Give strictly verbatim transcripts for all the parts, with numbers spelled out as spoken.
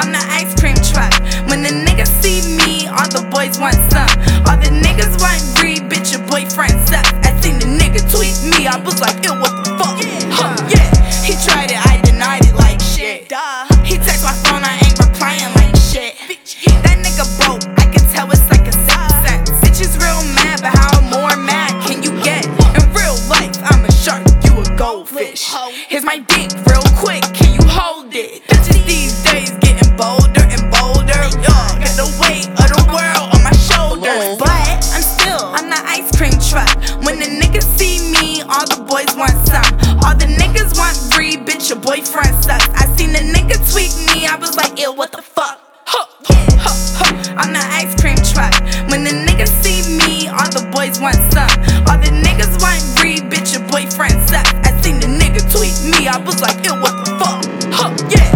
I'm the ice cream truck. When the niggas see me, all the boys want some. All the niggas want free, bitch, your boyfriend sucks. I seen the nigga tweet me, I was like, ew, what the fuck? Huh, yeah, he tried it, I denied it like shit. He text my phone, I ain't replying like shit. That nigga broke, I can tell it's like a sixth sense. Bitch is real mad, but how more mad can you get? In real life, I'm a shark, you a goldfish. Here's my dick real quick, can you hold it? Bitches these days getting bolder and bolder. Ugh, got the weight of the world on my shoulders. But I'm still, I'm the ice cream truck. When the niggas see me, all the boys want some. All the niggas want free, bitch, your boyfriend sucks. I seen the nigga tweet me, I was like, ew, what the fuck? Huh, huh, huh. I'm the ice cream truck. When the niggas see me, all the boys want some. All the niggas want free, bitch, your boyfriend sucks. I seen the nigga tweet me, I was like, ew, what the fuck? Huh, yeah.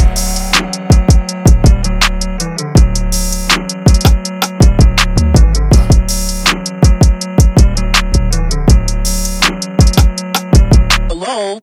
Hello?